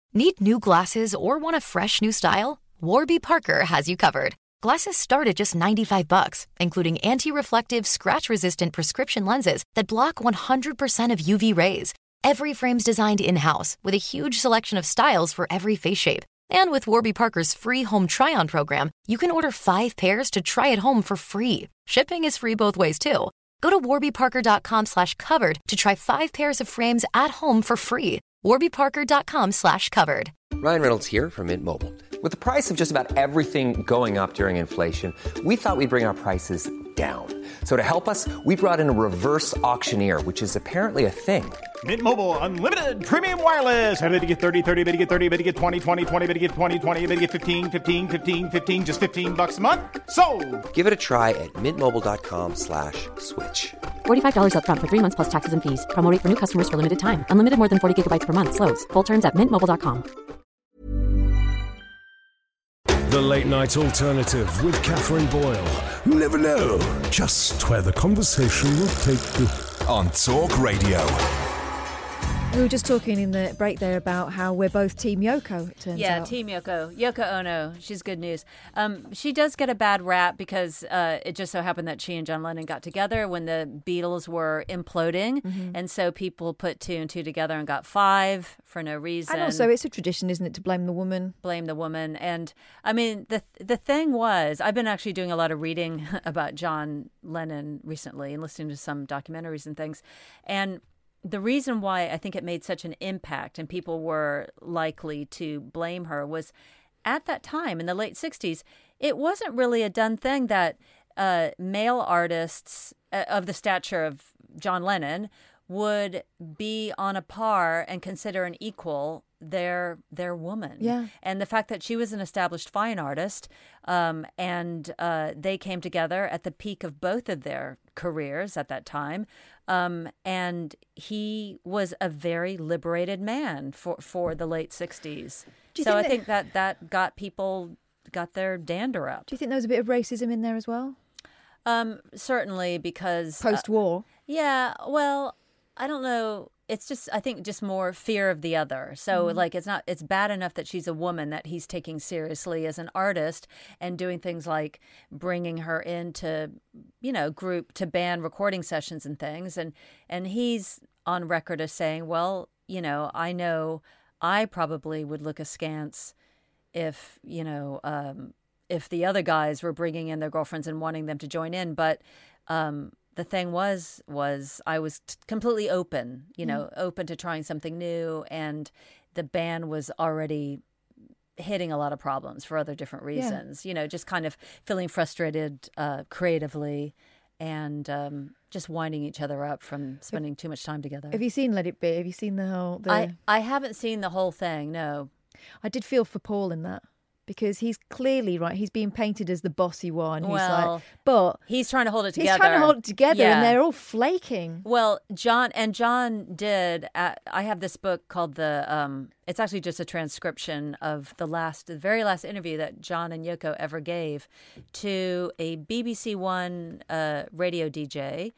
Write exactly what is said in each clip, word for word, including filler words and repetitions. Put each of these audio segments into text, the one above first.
Need new glasses or want a fresh new style? Warby Parker has you covered. Glasses start at just ninety-five bucks, including anti-reflective, scratch-resistant prescription lenses that block one hundred percent of U V rays. Every frame's designed in-house with a huge selection of styles for every face shape. And with Warby Parker's free home try-on program, you can order five pairs to try at home for free. Shipping is free both ways, too. Go to warbyparker.com slash covered to try five pairs of frames at home for free. warbyparker.com slash covered. Ryan Reynolds here from Mint Mobile. With the price of just about everything going up during inflation, we thought we'd bring our prices down. So to help us, we brought in a reverse auctioneer, which is apparently a thing. Mint Mobile Unlimited Premium Wireless. How to get thirty, thirty, how to get thirty, how to get twenty, twenty, twenty, how to get twenty, twenty, how to get fifteen, fifteen, fifteen, fifteen, just fifteen bucks a month? Sold! Give it a try at mintmobile.com slash switch. forty-five dollars up front for three months plus taxes and fees. Promo rate for new customers for limited time. Unlimited more than forty gigabytes per month. Slows full terms at mint mobile dot com. The Late Night Alternative with Catherine Boyle. You never know just where the conversation will take you. On Talk Radio. We were just talking in the break there about how we're both Team Yoko, it turns yeah, out. Yeah, Team Yoko. Yoko Ono. She's good news. Um, she does get a bad rap because uh, it just so happened that she and John Lennon got together when the Beatles were imploding. Mm-hmm. And so people put two and two together and got five for no reason. And also it's a tradition, isn't it, to blame the woman? Blame the woman. And I mean, the the thing was, I've been actually doing a lot of reading about John Lennon recently and listening to some documentaries and things. And the reason why I think it made such an impact and people were likely to blame her was at that time in the late sixties, it wasn't really a done thing that uh, male artists uh, of the stature of John Lennon would be on a par and consider an equal their their woman. Yeah. And the fact that she was an established fine artist um, and uh, they came together at the peak of both of their careers at that time. Um, and he was a very liberated man for, for the late sixties. So think I that, think that that got people, got their dander up. Do you think there was a bit of racism in there as well? Um, certainly because... Post-war? Uh, yeah, well, I don't know. It's just, I think, just more fear of the other. So, mm-hmm. like, it's not, it's bad enough that she's a woman that he's taking seriously as an artist and doing things like bringing her into, you know, group to band recording sessions and things. And, and he's on record as saying, well, you know, I know I probably would look askance if, you know, um, if the other guys were bringing in their girlfriends and wanting them to join in. But, um, the thing was, was I was t- completely open, you know, mm. open to trying something new. And the band was already hitting a lot of problems for other different reasons, yeah. you know, just kind of feeling frustrated uh, creatively and um, just winding each other up from spending too much time together. Have you seen Let It Be? Have you seen the whole... The... I, I haven't seen the whole thing, no. I did feel for Paul in that. Because he's clearly, right, he's being painted as the bossy one. Who's well, like, but he's trying to hold it together. He's trying to hold it together, yeah. and they're all flaking. Well, John, and John did, uh, I have this book called the, um, it's actually just a transcription of the last, the very last interview that John and Yoko ever gave to a B B C One uh, radio D J.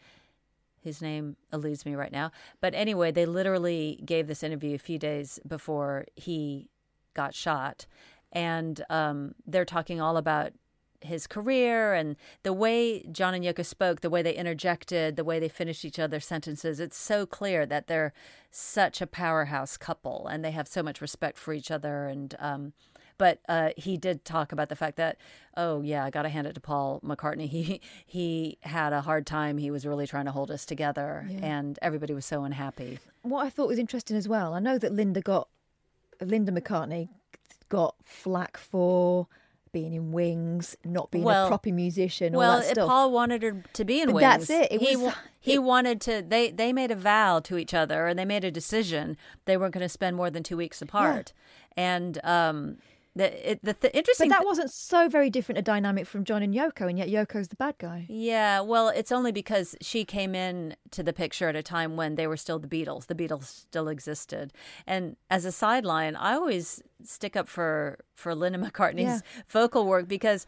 His name eludes me right now. But anyway, they literally gave this interview a few days before he got shot. And um, they're talking all about his career and the way John and Yoko spoke, the way they interjected, the way they finished each other's sentences. It's so clear that they're such a powerhouse couple and they have so much respect for each other. And um, but uh, he did talk about the fact that, oh, yeah, I got to hand it to Paul McCartney. He he had a hard time. He was really trying to hold us together yeah. and everybody was so unhappy. What I thought was interesting as well, I know that Linda got, Linda McCartney got flack for being in Wings, not being well, a proper musician, all well, that stuff. Paul wanted her to be in but Wings. That's it. it he was, he it, wanted to. They they made a vow to each other, and they made a decision they weren't going to spend more than two weeks apart. Yeah. And um, the it, the, the interesting. But that wasn't so very different a dynamic from John and Yoko, and yet Yoko's the bad guy. Yeah, well, it's only because she came in to the picture at a time when they were still the Beatles. The Beatles still existed. And as a sideline, I always stick up for, for Linda McCartney's yeah. vocal work because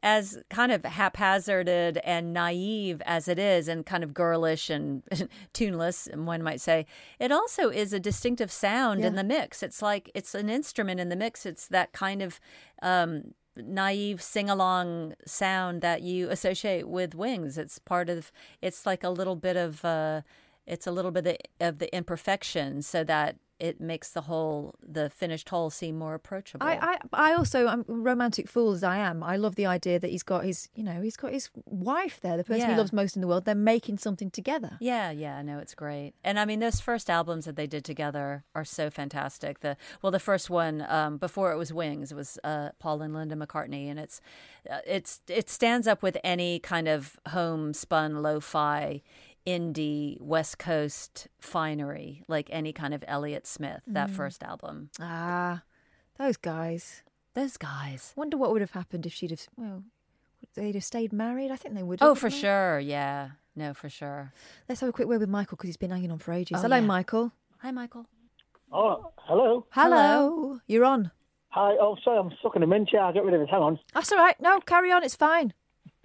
as kind of haphazarded and naive as it is, and kind of girlish and tuneless, one might say, it also is a distinctive sound Yeah. in the mix. It's like it's an instrument in the mix. It's that kind of um, naive sing-along sound that you associate with Wings. It's part of. It's like a little bit of. Uh, it's a little bit of the, of the imperfection, so that it makes the whole, the finished whole, seem more approachable. I, I, I also, I'm romantic fool as I am. I love the idea that he's got his, you know, he's got his wife there, the person he Yeah. loves most in the world. They're making something together. Yeah, yeah, no, it's great. And I mean, those first albums that they did together are so fantastic. The well, the first one um, before it was Wings, it was uh, Paul and Linda McCartney, and it's uh, it's it stands up with any kind of homespun lo-fi indie West Coast finery, like any kind of Elliott Smith. That first album, Ah, those guys. those guys. Wonder what would have happened if she'd have, well, they'd have stayed married. I think they would have. Oh, for wouldn't they? sure. Yeah, no, for sure. Let's have a quick word with Michael because he's been hanging on for ages. Oh, Hello, yeah. Michael. Hi, Michael. Oh, hello. Hello. You're on. Hi. Oh, sorry, I'm stuck in a mint. Yeah, I'll get rid of it. Hang on. That's all right. No, carry on. It's fine.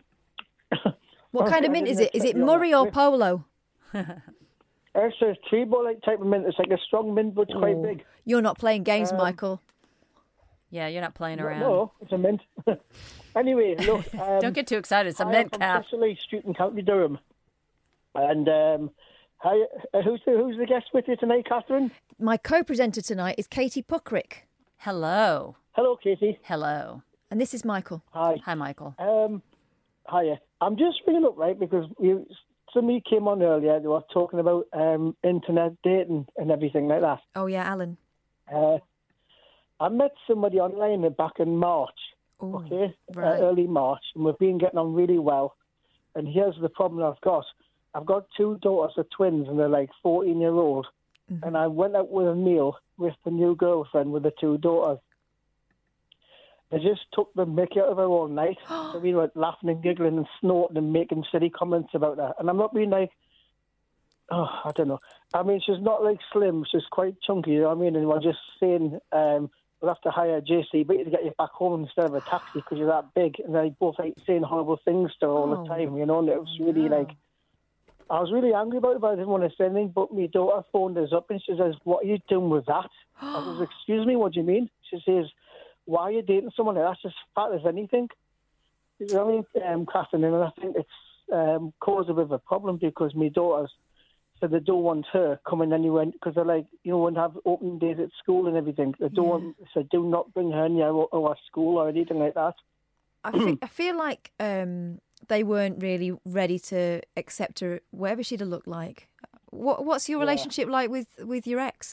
What Okay, kind of I mint didn't is it? Is expect it you on Murray that. or Polo? It's a tree ball like type of mint. It's like a strong mint, but it's quite Oh, big. You're not playing games, Um, Michael. Yeah, you're not playing around. No, it's a mint. Anyway, look. Um, Don't get too excited. It's a I am mint from cap. Cecily Street in County Durham. And um, hi, uh, who's the who's the guest with you tonight, Catherine? My co-presenter tonight is Katie Puckrick, Hello. Hello, Katie. Hello. and this is Michael. Hi. Hi, Michael. Um, hiya. I'm just ringing up, right, because you, somebody came on earlier. They were talking about um, internet dating and everything like that. Oh yeah, Alan. Uh, I met somebody online back in March, Ooh, okay, right. uh, early March, and we've been getting on really well. And here's the problem I've got. I've got two daughters, they're twins, and they're like fourteen year old. Mm-hmm. And I went out with a meal with the new girlfriend with the two daughters. They just took the mickey out of her all night. So we were laughing and giggling and snorting and making silly comments about her. And I'm not being like, oh, I don't know. I mean, she's not like slim. She's quite chunky, you know what I mean? And we're just saying, um, we'll have to hire a J C B to get you back home instead of a taxi because you're that big. And they both like saying horrible things to her all Oh, the time, you know? And it was really no. like, I was really angry about it, but I didn't want to say anything. But my daughter phoned us up and she says, what are you doing with that? I says, excuse me, what do you mean? She says, why are you dating someone like that? That's as fat as anything. You know what I mean, um, Catherine? And I think it's um, caused a bit of a problem because my daughters said they don't want her coming anywhere because they're like, you know, when they have open days at school and everything, they don't want, so do not bring her near our, our school or anything like that. I, fe- I feel like um, they weren't really ready to accept her, whatever she'd have looked like. What, what's your Yeah. relationship like with, with your ex?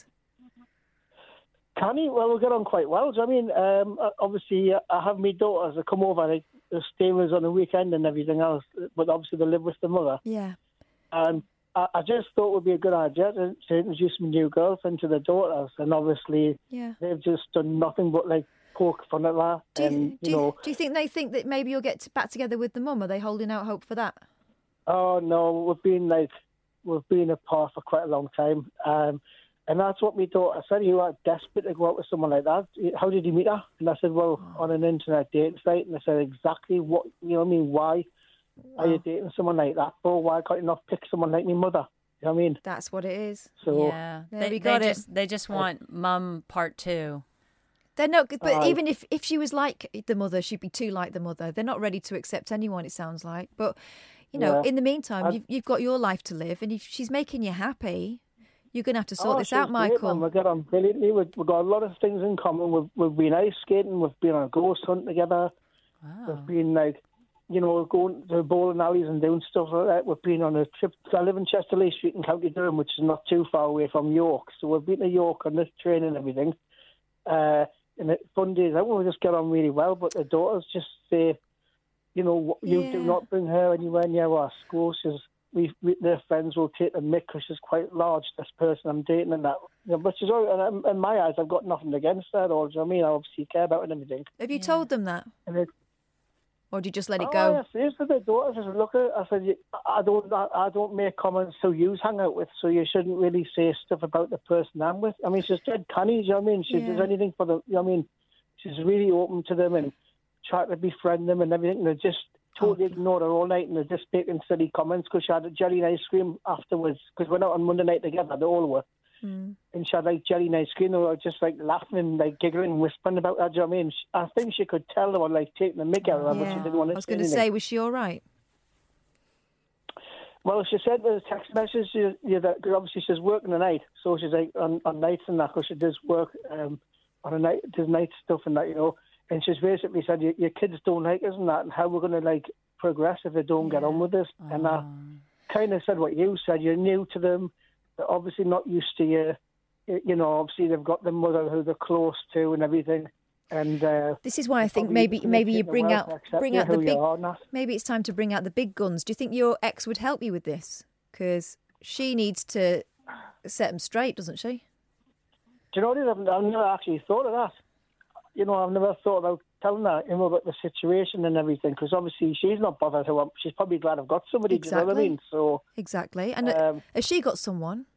Can he? Well, we get on quite well. Do you know what I mean? Um, obviously, uh, I have my daughters that come over, like, they stay with us on the weekend and everything else, but obviously they live with the mother. Yeah. And I, I just thought it would be a good idea to, to introduce my new girlfriend to the daughters, and obviously Yeah. they've just done nothing but, like, poke fun at that. Do you, and, you do, you, know, do you think they think that maybe you'll get to, back together with the mum? Are they holding out hope for that? oh, no, we've been, like, we've been apart for quite a long time. Um, and that's what my daughter said. You are desperate to go out with someone like that. How did you meet her? And I said, well, Oh. on an internet dating site. And I said, exactly what, you know what I mean? Why are you dating someone like that? Or why can't you not pick someone like my mother? You know what I mean? That's what it is. So, Yeah. There They, we they got it. just they just want mum part two. They're not, but Aye. even if, if she was like the mother, she'd be too like the mother. They're not ready to accept anyone, it sounds like. But, you know, Yeah. in the meantime, I- you've, you've got your life to live, and if she's making you happy, you're going to have to sort Oh, this she's out, great, Michael. man. We get on brilliantly. We've, we've got a lot of things in common. We've, we've been ice skating. We've been on a ghost hunt together. Wow. We've been, like, you know, going to bowling alleys and doing stuff like that. We've been on a trip. I live in Chesterley Street in County Durham, which is not too far away from York. So we've been to York on this train and everything. Uh, and it, fun days out. We just get on really well. But the daughters just say, you know, you Yeah. do not bring her anywhere near our school. She's, we, we, their friends will take a mick because she's quite large, this person I'm dating and that. You know, but she's all, in my eyes, I've got nothing against her at all. Do you know what I mean? I obviously care about her and everything. Have you told them that? And it, Or do you just let it oh, go? yes, yes, to the daughters. I said, look, I said, you- I don't, I, I don't make comments who you hang out with, so you shouldn't really say stuff about the person I'm with. I mean, she's dead canny, do you know what I mean? She Yeah. does anything for them, you know what I mean? She's really open to them, and tried to befriend them and everything. And they just totally ignored her all night, and they're just making silly comments because she had a jelly and ice cream afterwards. Because we went out on Monday night together, they all were. Mm. And she had like jelly and ice cream. They were just like laughing and like giggling and whispering about that. Do you know what I mean? I think she could tell they were like taking the mick out of her, yeah. but she didn't want to. I was going to say, was she all right? Well, she said in the text message, she, yeah, that, cause obviously she's working the night, so she's like on, on nights and that, because she does work um, on a night, does night stuff and that, you know. And she's basically said, your, your kids don't like us and that, and how we're going to like progress if they don't yeah. get on with us. Oh. And I kind of said what you said. You're new to them. They're obviously not used to you. You know, obviously they've got their mother who they're close to and everything. And uh, this is why I think maybe maybe you bring out bring out the big. Maybe it's time to bring out the big guns. Do you think your ex would help you with this? Because she needs to set them straight, doesn't she? Do you know what it is? I've, I've never actually thought of that. You know, I've never thought about telling her, you know, about the situation and everything. Because obviously she's not bothered. Who she's probably glad I've got somebody. Exactly. Do you know what I mean? So exactly. And um, has she got someone?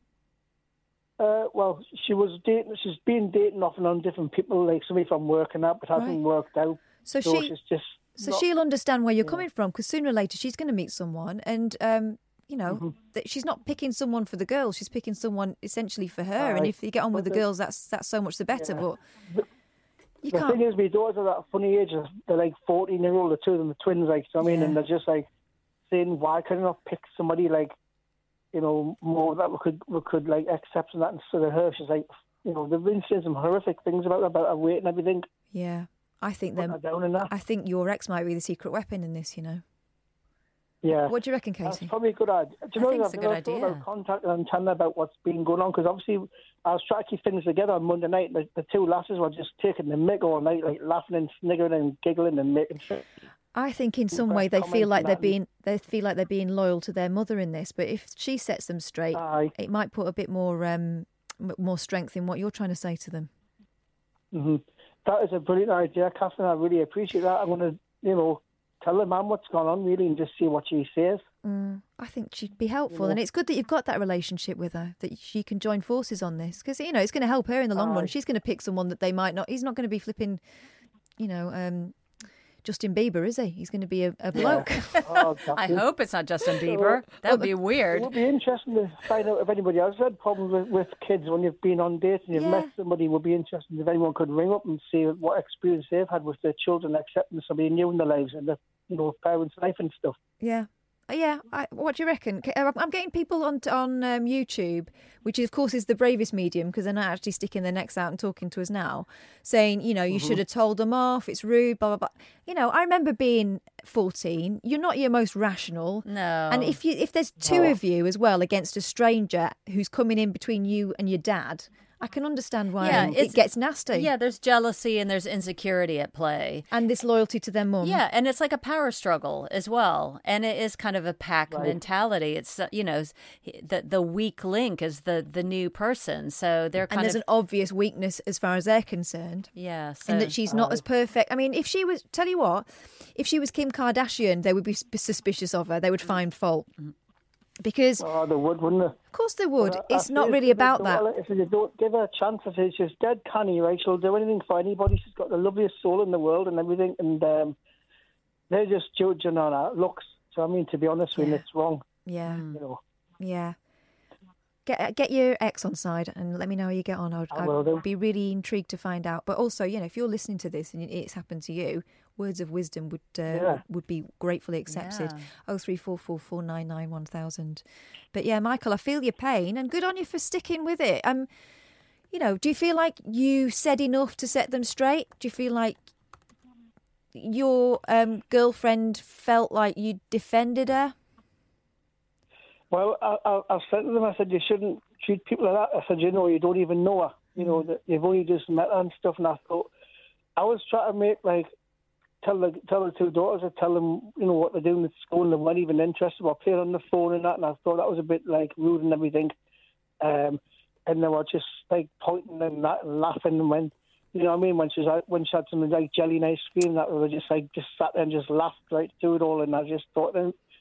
Uh, well, she was dating. She's been dating off and on different people, like somebody from work and that, but hasn't right. worked out. So, so she, she's just. So not, she'll understand where you're yeah. coming from, because sooner or later she's going to meet someone, and um, you know, mm-hmm. that she's not picking someone for the girls. She's picking someone essentially for her. Right. And if you get on with the girls, that's that's so much the better. Yeah. But the, you the can't. thing is, my daughters are that funny age. They're like fourteen year old. The two of them are twins. Like, so I mean, yeah. and they're just like saying, "Why couldn't I pick somebody like?" You know, more that we could we could like accept and that instead of her. She's like, you know, they've been saying some horrific things about her, about her weight and everything. Yeah, I think them. Down in that. I think your ex might be the secret weapon in this. You know. Yeah. What do you reckon, Katie? That's probably a good idea. Do you I know, think I've it's a never good thought idea. about contacting and telling her about what's been going on, because obviously I was trying to keep things together on Monday night. The, the two lasses were just taking the mick all night, like laughing and sniggering and giggling and making shit. I think in some way they feel like they're being they feel like they're being loyal to their mother in this. But if she sets them straight, Aye. it might put a bit more um, more strength in what you're trying to say to them. Mm-hmm. That is a brilliant idea, Catherine. I really appreciate that. I'm going to, you know, tell the mum what's going on really and just see what she says. Mm, I think she'd be helpful, you know. And it's good that you've got that relationship with her, that she can join forces on this, because you know it's going to help her in the long Aye. run. She's going to pick someone that they might not. He's not going to be flipping, you know. Um, Justin Bieber, is he? He's going to be a, a bloke. Yeah. Oh, I hope it's not Justin Bieber. That would be weird. It would be interesting to find out if anybody else had problems with, with kids when you've been on dates and you've yeah. met somebody. It would be interesting if anyone could ring up and see what experience they've had with their children accepting somebody new in their lives and the, you know, parents' life and stuff. Yeah. Yeah, I, what do you reckon? I'm getting people on on um, YouTube, which of course is the bravest medium because they're not actually sticking their necks out and talking to us now, saying, you know, you mm-hmm. should have told them off, it's rude, blah, blah, blah. You know, I remember being fourteen, you're not your most rational. No. And if you if there's two oh. of you as well against a stranger who's coming in between you and your dad, I can understand why yeah, it gets nasty. Yeah, there's jealousy and there's insecurity at play. And this loyalty to their mum. Yeah, and it's like a power struggle as well. And it is kind of a pack right. mentality. It's, you know, the the weak link is the, the new person. So they're kind and there's of... an obvious weakness as far as they're concerned. Yeah. So... And that she's not uh, as perfect. I mean, if she was, tell you what, if she was Kim Kardashian, they would be suspicious of her. They would find fault. Mm-hmm. Because oh, they would, wouldn't they? Of course they would. Well, it's not really about that. Well, if you don't give her a chance, if she's just dead canny, right? She'll do anything for anybody. She's got the loveliest soul in the world and everything, and um, they're just judging on her looks. So I mean, to be honest with you, it's wrong. Yeah. You know. Yeah. Get get your ex on side and let me know how you get on. I'd, I will I'd be really intrigued to find out. But also, you know, if you're listening to this and it's happened to you, words of wisdom would uh, yeah. would be gratefully accepted. Yeah. Oh three four four four nine nine one thousand. But yeah, Michael, I feel your pain and good on you for sticking with it. Um, you know, do you feel like you said enough to set them straight? Do you feel like your um, girlfriend felt like you defended her? Well, I, I, I said to them, I said, you shouldn't treat people like that. I said, you know, you don't even know her. You know, that you've only just met her and stuff. And I thought, I was trying to make, like, tell the tell the two daughters, I tell them, you know, what they're doing at school and they weren't even interested. Or playing on the phone and that. And I thought that was a bit, like, rude and everything. Um, and they were just, like, pointing and that and laughing. And when, you know what I mean, when she, was, when she had something like jelly and ice cream, that they were just, like, just sat there and just laughed right through it all. And I just thought, then,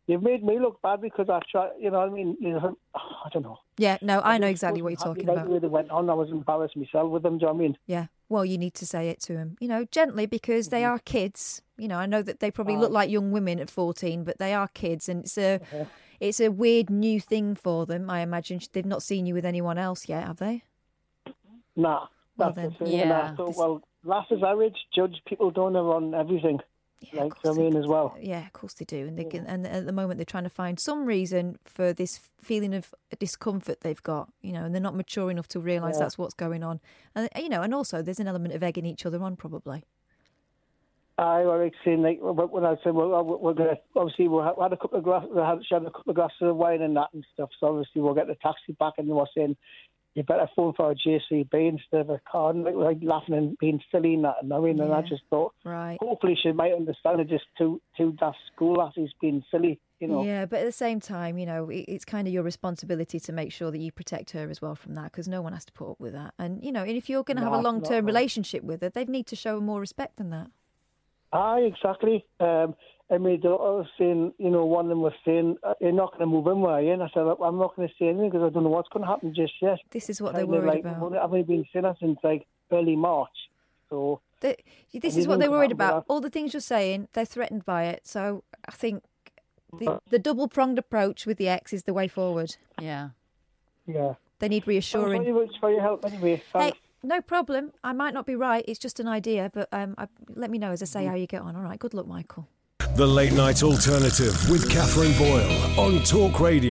you've made me look bad because I tried, you know what I mean? You know, I don't know. Yeah, no, I know I exactly what you're talking about. about. The way they went on, I was embarrassed myself with them, do you know what I mean? Yeah, well, you need to say it to them, you know, gently, because they are kids. You know, I know that they probably look like young women at fourteen, but they are kids, and it's a, uh-huh. it's a weird new thing for them, I imagine. They've not seen you with anyone else yet, have they? Nah. Well, that's then. the thing. Yeah. And I thought, well, lasses our age judge people don't know on everything. Yeah, like, I mean, as well. Yeah, of course they do. And they can, and at the moment they're trying to find some reason for this feeling of discomfort they've got, you know, and they're not mature enough to realise yeah. that's what's going on. And, you know, and also there's an element of egging each other on, probably. I was saying, like, when I said, well, we're going to, obviously, we had a couple of glasses, we had, she had a couple of glasses of wine and that and stuff, so obviously we'll get the taxi back, and they were saying, you better phone for a J C B instead of a car, and like, like laughing and being silly and that, and I mean, yeah. and I just thought, right. hopefully she might understand it, just two, two daft school lassies being silly, you know. Yeah, but at the same time, you know, it, it's kind of your responsibility to make sure that you protect her as well from that, because no one has to put up with that. And, you know, and if you're going to no, have a long-term not, relationship with her, they need to show her more respect than that. Aye, exactly. Um, I mean, the daughter was saying, you know, one of them was saying, you're not going to move in, were you? And I said, I'm not going to say anything because I don't know what's going to happen just yet. This is what kind they're worried like, about. I've only been saying that since, like, early March. So the, this is what they're worried about. All the things you're saying, they're threatened by it. So I think the, the double-pronged approach with the ex is the way forward. Yeah. Yeah. They need reassuring. Thank you very much for your help anyway. Thanks. Hey, no problem. I might not be right. It's just an idea. But um, I, let me know, as I say, how you get on. All right. Good luck, Michael. The Late Night Alternative with Catherine Boyle on Talk Radio.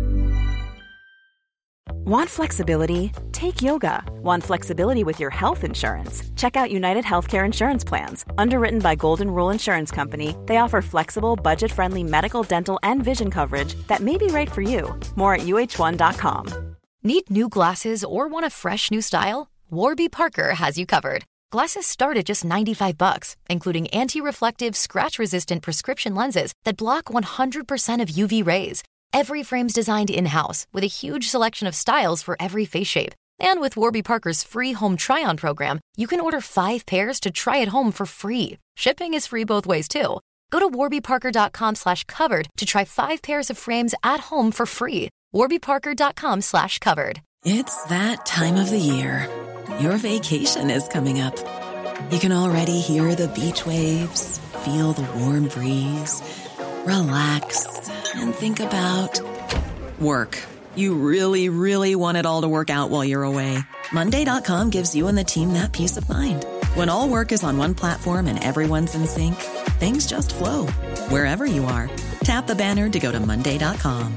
Want flexibility? Take yoga. Want flexibility with your health insurance? Check out United Healthcare Insurance Plans. Underwritten by Golden Rule Insurance Company, they offer flexible, budget-friendly medical, dental, and vision coverage that may be right for you. More at U H one dot com. Need new glasses or want a fresh new style? Warby Parker has you covered. Glasses start at just ninety-five bucks, including anti-reflective, scratch-resistant prescription lenses that block one hundred percent of U V rays. Every frame's designed in-house with a huge selection of styles for every face shape. And with Warby Parker's free home try-on program, you can order five pairs to try at home for free. Shipping is free both ways, too. Go to warbyparker.com slash covered to try five pairs of frames at home for free. warbyparker.com slash covered. It's that time of the year. Your vacation is coming up. You can already hear the beach waves, feel the warm breeze, relax, and think about work. You really, really want it all to work out while you're away. Monday dot com gives you and the team that peace of mind. When all work is on one platform and everyone's in sync, things just flow. Wherever you are, tap the banner to go to Monday dot com.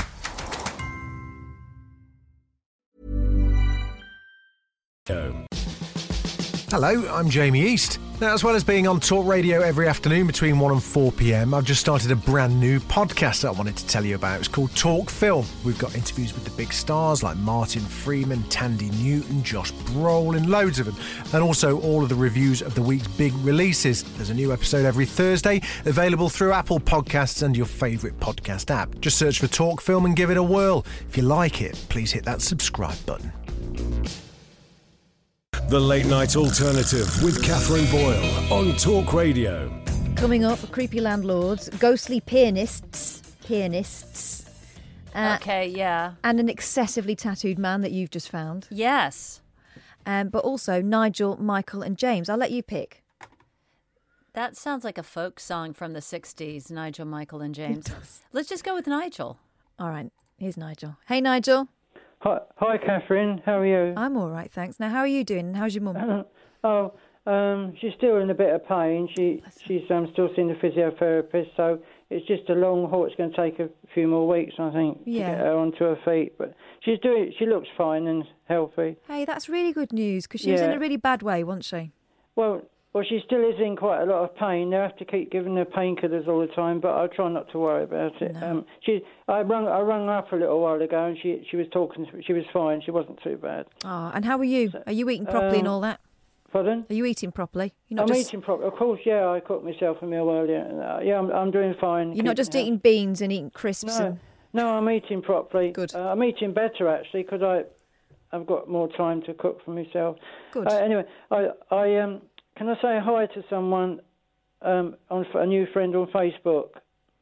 Hello, I'm Jamie East. Now, as well as being on Talk Radio every afternoon between one and four p.m, I've just started a brand new podcast that I wanted to tell you about. It's called Talk Film. We've got interviews with the big stars like Martin Freeman, Tandy Newton, Josh Brolin, loads of them, and also all of the reviews of the week's big releases. There's a new episode every Thursday, available through Apple Podcasts and your favourite podcast app. Just search for Talk Film and give it a whirl. If you like it, please hit that subscribe button. The Late Night Alternative with Catherine Boyle on Talk Radio. Coming up, creepy landlords, ghostly pianists, pianists. Uh, okay, yeah. And an excessively tattooed man that you've just found. Yes. Um, but also Nigel, Michael and James. I'll let you pick. That sounds like a folk song from the sixties, Nigel, Michael and James. Let's just go with Nigel. All right, here's Nigel. Hey, Nigel. Hi, hi, Catherine. How are you? I'm all right, thanks. Now, how are you doing? And how's your mum? oh, um, she's still in a bit of pain. She she's um, still seeing the physiotherapist, so it's just a long haul. It's going to take a few more weeks, I think, yeah. to get her onto her feet. But she's doing. She looks fine and healthy. Hey, that's really good news because she yeah. was in a really bad way, wasn't she? Well. Well, she still is in quite a lot of pain. They have to keep giving her painkillers all the time, but I try not to worry about it. No. Um, she, I rang, I rang her up a little while ago, and she, she was talking. She was fine. She wasn't too bad. Oh, and how are you? Are you eating properly um, and all that? Pardon? Are you eating properly? You're not I'm just... eating properly. Of course, yeah. I cooked myself a meal earlier. Uh, yeah, I'm, I'm doing fine. You're not just eating beans and eating crisps. No, and... no, I'm eating properly. Good. Uh, I'm eating better actually because I, I've got more time to cook for myself. Good. Uh, anyway, I, I um. Can I say hi to someone, um, on a new friend on Facebook?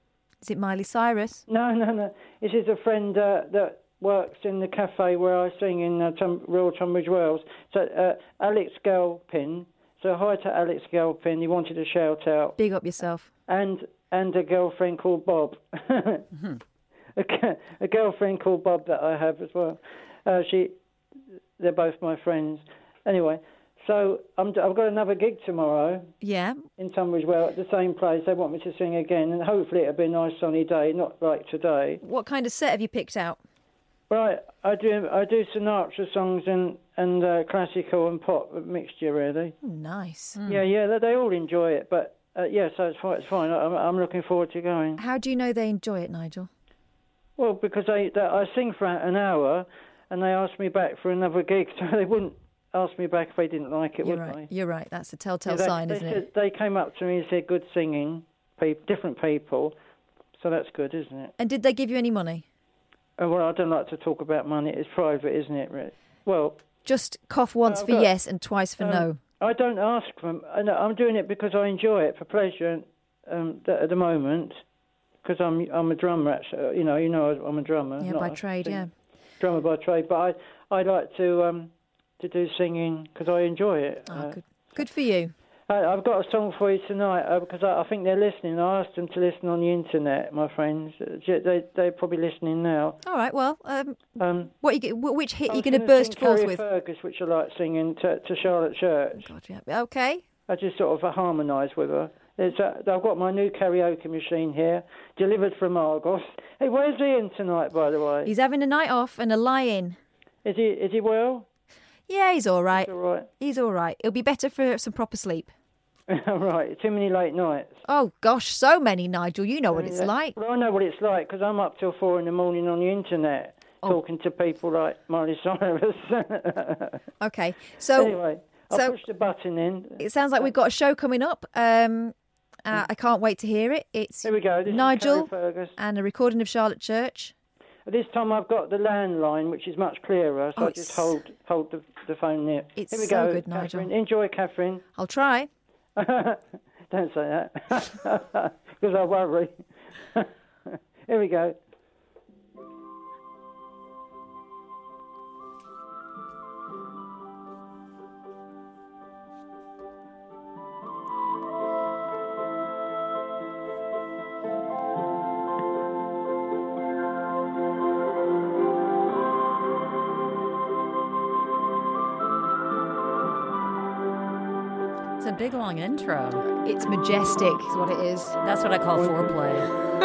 Is it Miley Cyrus? No, no, no. This is a friend uh, that works in the cafe where I sing in uh, Tum- Royal Tunbridge Wells. So uh, Alex Galpin. So hi to Alex Galpin. He wanted a shout out. Big up yourself. And and a girlfriend called Bob. mm-hmm. a, a girlfriend called Bob that I have as well. Uh, she, they're both my friends. Anyway, so I'm, I've got another gig tomorrow. Yeah. In Tunbridge Wells at the same place. They want me to sing again, and hopefully it'll be a nice sunny day, not like today. What kind of set have you picked out? Right, I do I do Sinatra songs and and uh, classical and pop mixture really. Oh, nice. Mm. Yeah, yeah, they, they all enjoy it, but uh, yeah, so it's fine. It's fine. I'm, I'm looking forward to going. How do you know they enjoy it, Nigel? Well, because they, they I sing for an hour, and they ask me back for another gig, so they wouldn't ask me back if they didn't like it, You're would right. they? You're right. That's a telltale Yeah, they, sign, they isn't said, it? They came up to me and said, "Good singing, pe- different people," so that's good, isn't it? And did they give you any money? Oh, well, I don't like to talk about money. It's private, isn't it? Really? Well, just cough once I've for got- yes and twice for um, no. I don't ask for them. I know- I'm doing it because I enjoy it for pleasure um, th- at the moment. Because I'm I'm a drummer, actually. You know, you know, I'm a drummer. Yeah, not by a trade, sing- yeah. Drummer by trade, but I I like to um, to do singing because I enjoy it. Oh, Uh, good. Good for you. I, I've got a song for you tonight uh, because I, I think they're listening. I asked them to listen on the internet, my friends. Uh, They they're probably listening now. All right. Well, um, Um, what you g- wh- which hit I are you was going to gonna burst sing forth Carrie with? Fergus, which I like singing to, to Charlotte Church. God, yeah. Okay. I just sort of uh, harmonise with her. It's, uh, I've got my new karaoke machine here, delivered from Argos. Hey, where's Ian tonight, by the way? He's having a night off and a lie-in. Is he is he well? Yeah, he's all right. He's all right. He's all right. It'll be better for some proper sleep. Right, too many late nights. Oh gosh, so many, Nigel. You know what it's Yeah. like. Well, I know what it's like because I'm up till four in the morning on the internet Oh. talking to people like Miley Cyrus. Okay, so anyway, I'll so- push the button in. it sounds like we've got a show coming up. Um, uh, I can't wait to hear it. It's Here we go. This is Nigel Carrie Fergus. and a recording of Charlotte Church. This time I've got the landline, which is much clearer, so Oh, I just it's- hold hold the, the phone near. It's Here we so go, good, Nigel. Catherine. Enjoy, Catherine. I'll try. Don't say that, because I worry. Here we go. It's a big long intro. It's majestic, is what it is. That's what I call foreplay.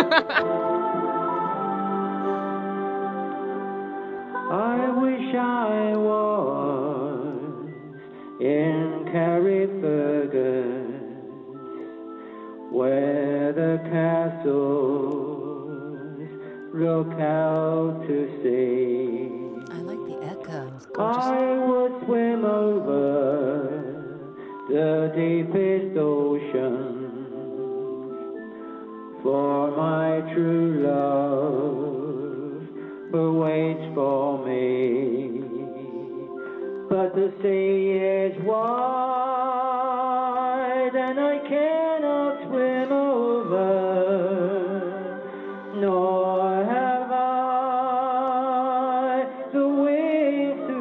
I wish I was in Carrie Fergus, where the castles look out to sea. I like the echo. I would swim over the deepest ocean for my true love who waits for me. But the sea is wide and I cannot swim over, nor have I the wings to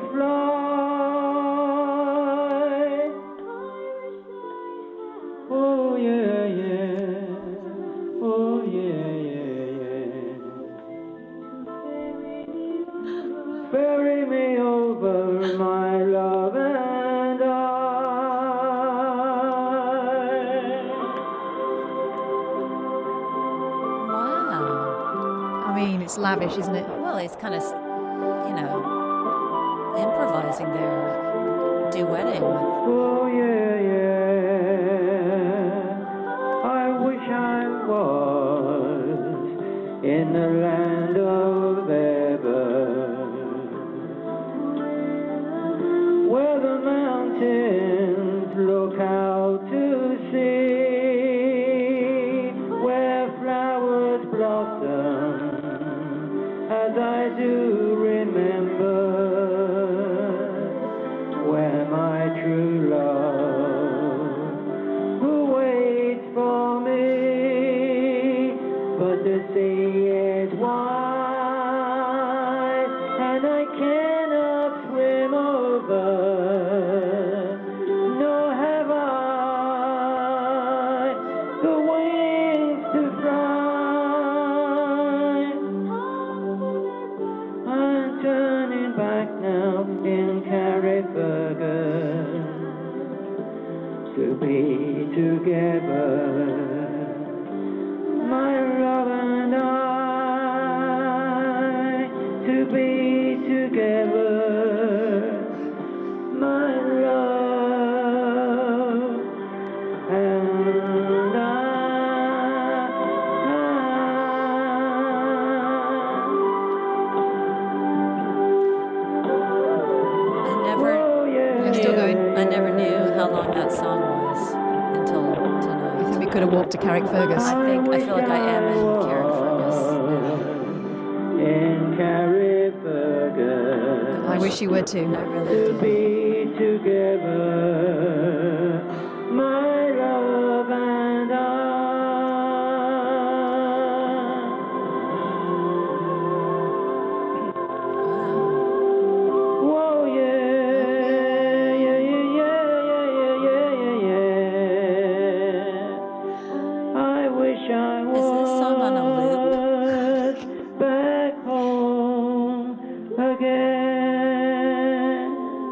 fly. Oh yeah, yeah. Oh yeah, yeah, yeah. Ferry me over, my love and I. Wow. I mean, it's lavish, isn't it? Well, he's kind of, you know, improvising there, duetting with. Oh yeah, yeah. I wish I was in the land of ever, where the mountains look out to sea, where flowers blossom, as I do remember, where my true love to be together, my love and I, to be together, my love and I. Still going. I never knew how long that song was until tonight. I think we could have walked to Carrickfergus. I think I feel like I am in Carrickfergus. In Carrickfergus. I wish you were too. I really To do. be together, my love and I. Whoa, yeah, yeah, yeah, yeah, yeah, yeah, yeah. I wish I was. Is this song on a loop? Back home again.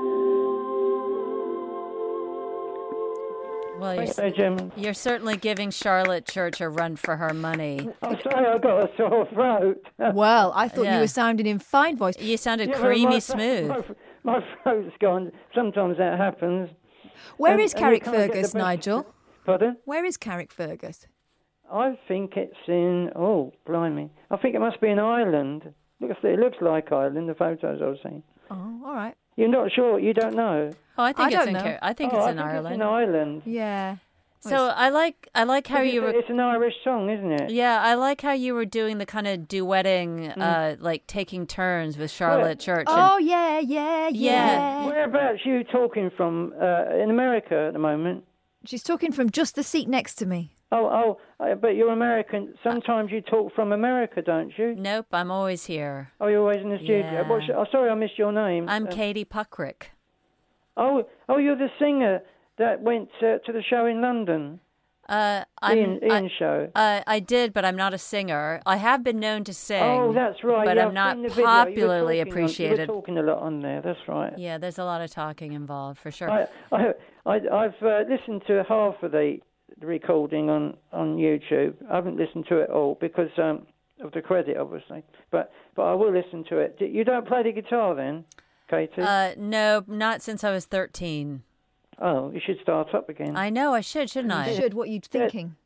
Well, you're, Hey, Jim. you're certainly giving Charlotte Church a run for her money. I'm sorry, I got a sore throat. Well, I thought Yeah. you were sounding in fine voice. You sounded Yeah, creamy my, smooth. My, my throat's gone. Sometimes that happens. Where And- is and you can't get the Carrickfergus, best- Nigel? Pardon? Where is Carrickfergus? I think it's in. Oh, blimey! I think it must be in Ireland. Looks, it looks like Ireland. The photos I was seeing. Oh, all right. You're not sure? You don't know? Oh, I think I it's don't in. know. Car- I think oh, it's I in think Ireland. It's in Ireland. Yeah. So I like I like how It's, you were. it's an Irish song, isn't it? Yeah, I like how you were doing the kind of duetting, uh, like taking turns with Charlotte Church. and- Oh, yeah, yeah, yeah. Yeah. Whereabouts you talking from? Uh, in America at the moment? She's talking from just the seat next to me. Oh, oh, uh, but you're American. Sometimes you talk from America, don't you? Nope, I'm always here. Oh, you're always in the studio. Yeah. What's your, oh, sorry, I missed your name. I'm Uh, Katie Puckrick. Oh, oh, you're the singer that went uh, to the show in London. Uh, I'm, Ian, I, Ian show. Uh, I did, but I'm not a singer. I have been known to sing. Oh, that's right. But yeah, I'm I've not seen the video. You were popularly talking on- appreciated. You were talking a lot on there. That's right. Yeah, there's a lot of talking involved for sure. I, I, I, I've uh, listened to half of the, the recording on, on YouTube. I haven't listened to it all because um, of the credit, obviously. But but I will listen to it. You don't play the guitar then, Katie? Uh, no, not since I was thirteen. Oh, you should start up again. I know I should, shouldn't I? You should. What are you thinking?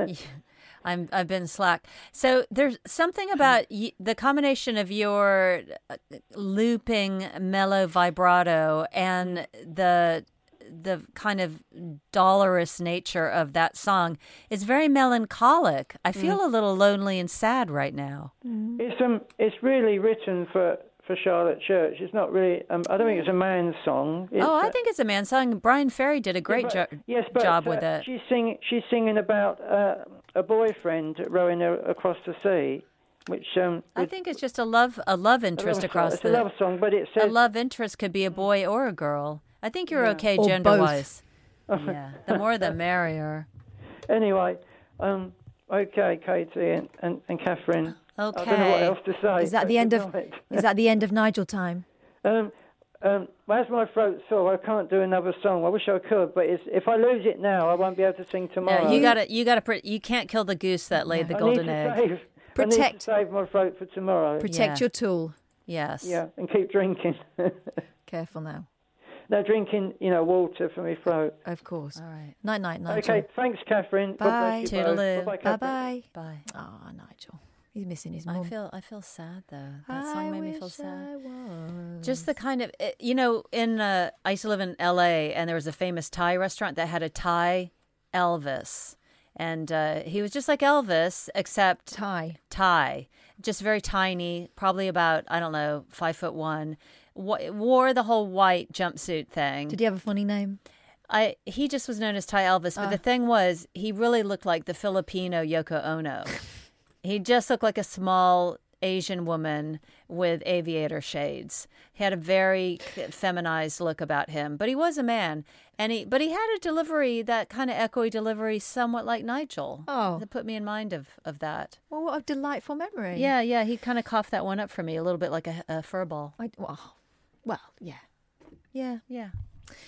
I'm I've been slack. So there's something about y- the combination of your uh, looping mellow vibrato and the the kind of dolorous nature of that song is very melancholic. I feel a little lonely and sad right now. It's um, it's really written for, for Charlotte Church. It's not really. Um, I don't think it's a man's song. It's, oh, I uh, think it's a man's song. Brian Ferry did a great but- jo- yes, but, job uh, with it. She's singing. She's singing about uh, a boyfriend rowing a- across the sea, which um. I with- think it's just a love a love a interest love across song. It's the a love song, but it a says love interest could be a boy or a girl. I think you're Yeah. okay Or gender wise. both. Yeah, the more the merrier. Anyway, um, okay, Katie and, and, and Catherine. I don't know what Okay. else to say. Is that but the end good of? night. Is that the end of Nigel time? Um, um, well, as my throat's sore, I can't do another song. I wish I could, but it's, if I lose it now, I won't be able to sing tomorrow. No, you gotta you gotta pr- you can't kill the goose that laid the I golden need to egg. Save, I need Protect- to save my throat for tomorrow. Protect Yeah. your tool. Yes. Yeah, and keep drinking. Careful now. no, drinking, you know, water for my throat. Of course. All right. Night, night, Nigel. Okay, thanks, Catherine. God Bye. bless you both. Toodaloo. Bye-bye, Bye, Catherine. bye. Bye. Oh, Nigel. He's missing his I mum. feel I feel sad though. That I song made me feel wish sad. I was. Just the kind of it- you know, in uh, I used to live in L A and there was a famous Thai restaurant that had a Thai Elvis, and uh, he was just like Elvis except Thai. Thai, just very tiny, probably about I don't know five foot one. Wa- Wore the whole white jumpsuit thing. Did he have a funny name? I he just was known as Thai Elvis, but Ah. the thing was he really looked like the Filipino Yoko Ono. He just looked like a small Asian woman with aviator shades. He had a very feminized look about him, but he was a man. And he, but he had a delivery, that kind of echoey delivery, somewhat like Nigel. Oh. That put me in mind of, of that. Well, what a delightful memory. Yeah, yeah, he kind of coughed that one up for me, a little bit like a, a fur ball. I, well, well, yeah. Yeah. Yeah.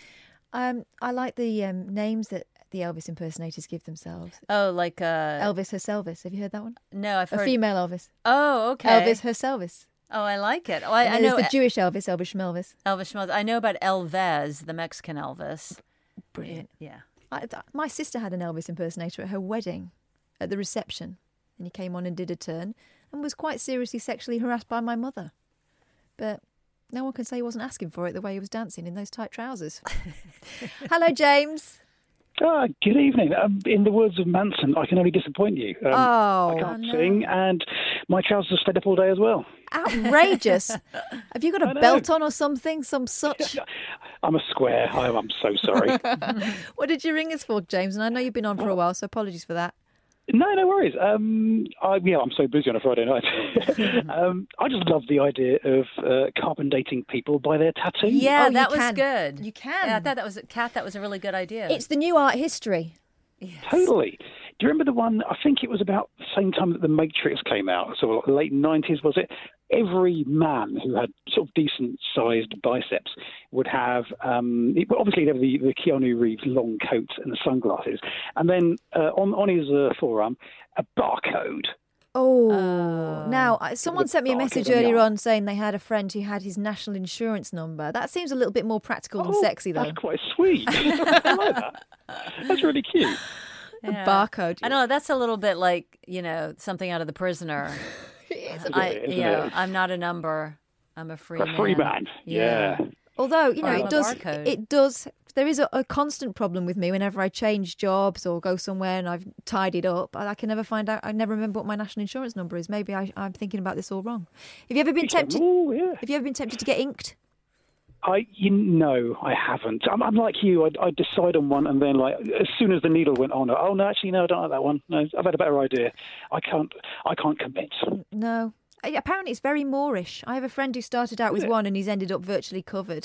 Um, I like the um, names that the Elvis impersonators give themselves. Oh, like uh, Elvis herselvis. Have you heard that one? No, I've heard a female Elvis. Oh, okay. Elvis herselvis. Oh, I like it. Oh, I, and I there's know the Jewish Elvis, Elvis Schmelvis. Elvis Schmelvis. I know about Elvez, the Mexican Elvis. Brilliant. Yeah. I, my sister had an Elvis impersonator at her wedding, at the reception, and he came on and did a turn and was quite seriously sexually harassed by my mother. But no one can say he wasn't asking for it the way he was dancing in those tight trousers. Hello, James. Ah, good evening. Um, in the words of Manson, I can only disappoint you. Um, oh, I can't no. sing, and my trousers stayed up all day as well. Outrageous. Have you got a belt on or something? Some such? I'm a square. I, I'm so sorry. What did you ring us for, James? And I know you've been on for a while, so apologies for that. No, no worries. Um, I, yeah, I'm so busy on a Friday night. um, I just love the idea of uh, carbon dating people by their tattoos. Yeah, oh, that was can. good. You can. Yeah, I thought that was, Kath, that was a really good idea. It's the new art history. Yes. Totally. Do you remember the one, I think it was about the same time that The Matrix came out, so like late nineties, was it? Every man who had sort of decent-sized biceps would have, um, it, obviously, he'd have the, the Keanu Reeves long coat and the sunglasses, and then uh, on, on his uh, forearm, a barcode. Oh, uh, now someone sent me a message on earlier on saying they had a friend who had his national insurance number. That seems a little bit more practical oh, than sexy, though. That's quite sweet. I like that. That's really cute. Yeah. A barcode. I know, that's a little bit like, you know, something out of The Prisoner. I, it, yeah, it? I'm not a number. I'm a free a man. A free man, yeah. yeah. Although, you know, Or it a does, barcode. it does, there is a, a constant problem with me whenever I change jobs or go somewhere and I've tidied up. I, I can never find out, I never remember what my national insurance number is. Maybe I, I'm thinking about this all wrong. Have you ever been tempted? Oh, yeah. Have you ever been tempted to get inked? I, you know, I haven't. I'm, I'm like you. I, I decide on one, and then, like, as soon as the needle went on, oh no, actually, no, I don't like that one. No, I've had a better idea. I can't. I can't commit. No. Apparently, it's very Moorish. I have a friend who started out with Yeah. one, and he's ended up virtually covered.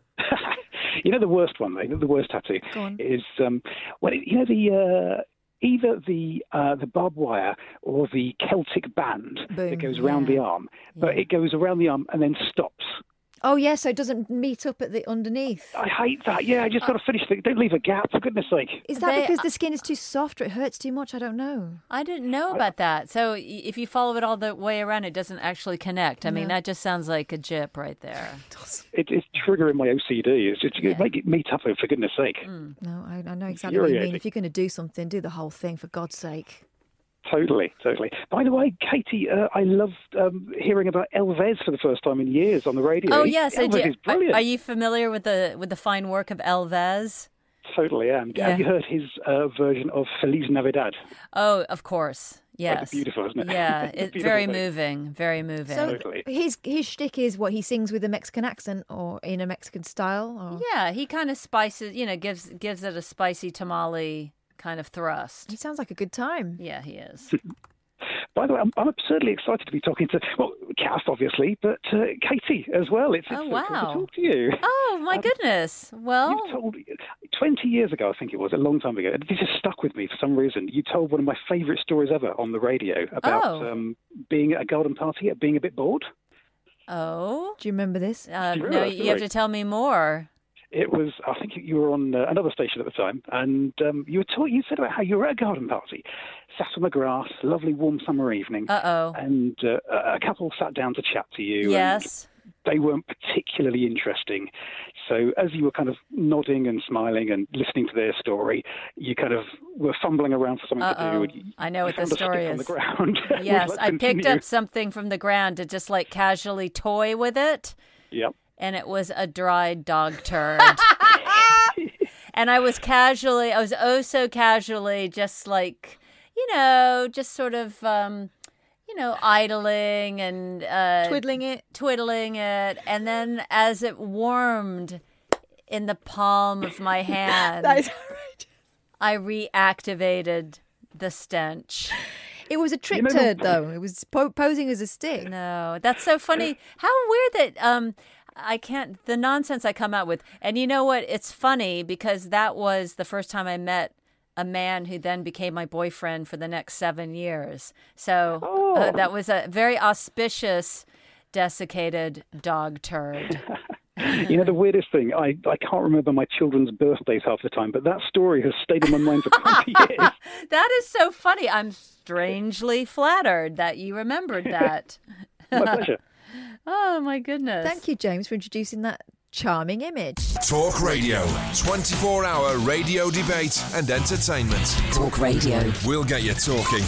You know, the worst one, though, the worst tattoo Go on. is um, well, you know, the uh, either the uh, the barbed wire or the Celtic band Boom, that goes around yeah. the arm, but it goes around the arm and then stops. Oh, yeah, so it doesn't meet up at the underneath. I hate that. Yeah, I just got to finish it. Don't leave a gap, for goodness sake. Is that They- because the skin is too soft or it hurts too much? I don't know. I didn't know about that. So y- if you follow it all the way around, it doesn't actually connect. I mean, No. that just sounds like a jip right there. It, it's triggering my O C D. It's just Yeah. make it meet up, for goodness sake. Mm. No, I, I know exactly what you mean. Infuriating. If you're going to do something, do the whole thing, for God's sake. Totally, totally. By the way, Katie, uh, I loved um, hearing about Elvez for the first time in years on the radio. Oh yes, I Elvez do. is brilliant. Are, are you familiar with the with the fine work of Elvez? Totally am. Yeah. Have you heard his uh, version of Feliz Navidad? Oh, of course. Yes. That's beautiful, isn't it? Yeah, It's a it's beautiful very thing. moving. Very moving. So Totally. his his shtick is what he sings with a Mexican accent or in a Mexican style. Or... Yeah, he kind of spices. You know, gives gives it a spicy tamale kind of thrust. He sounds like a good time. Yeah, he is. By the way, I'm, I'm absurdly excited to be talking to, well, Kath, obviously, but uh, Katie as well. It's, it's Oh, so cool wow. to talk to you. Oh my Um, goodness. Well, You told twenty years ago, I think it was, a long time ago. This has stuck with me for some reason. You told one of my favourite stories ever on the radio about Oh. um, being at a garden party, and being a bit bored. oh. Do you remember this? Uh, Do you no, remember that you have story? to tell me more. It was, I think you were on uh, another station at the time, and um, you were talk- you said about how you were at a garden party, sat on the grass, lovely warm summer evening, Uh oh. and uh, a couple sat down to chat to you. Yes. And they weren't particularly interesting. So as you were kind of nodding and smiling and listening to their story, you kind of were fumbling around for something Uh to do. oh. and you- I know you what the found a story stick on is. the ground. Would Yes, like I picked continue? up something from the ground to just like casually toy with it, Yep. and it was a dried dog turd. And I was casually, I was oh so casually, just like, you know, just sort of, um, you know, idling and uh, Twiddling it. twiddling it, and then as it warmed in the palm of my hand, That is outrageous. I reactivated the stench. It was a trick You know the- turd, though. It was po- posing as a stick. No, that's so funny. How weird that um I can't the nonsense I come out with. And you know what? It's funny because that was the first time I met a man who then became my boyfriend for the next seven years. So Oh. uh, that was a very auspicious desiccated dog turd. You know, the weirdest thing, I, I can't remember my children's birthdays half the time, but that story has stayed in my mind for twenty years. That is so funny. I'm strangely flattered that you remembered that. My pleasure. Oh, my goodness. Thank you, James, for introducing that charming image. Talk Radio. twenty-four hour radio debate and entertainment. Talk Radio. We'll get you talking.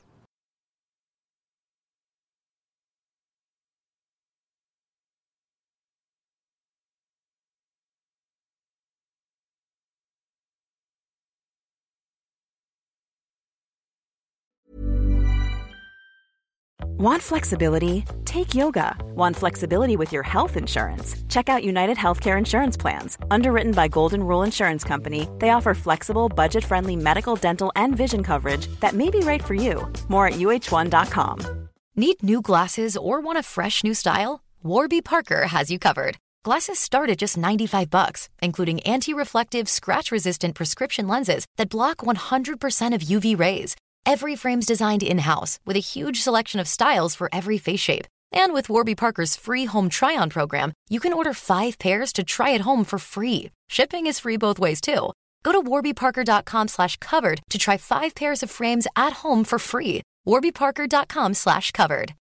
Want flexibility? Take yoga. Want flexibility with your health insurance? Check out United Healthcare Insurance Plans. Underwritten by Golden Rule Insurance Company, they offer flexible, budget-friendly medical, dental, and vision coverage that may be right for you. More at U H one dot com. Need new glasses or want a fresh new style? Warby Parker has you covered. Glasses start at just ninety-five bucks, including anti-reflective, scratch-resistant prescription lenses that block one hundred percent of U V rays. Every frame's designed in-house with a huge selection of styles for every face shape. And with Warby Parker's free home try-on program, you can order five pairs to try at home for free. Shipping is free both ways, too. Go to warbyparker.com slash covered to try five pairs of frames at home for free. warbyparker.com slash covered.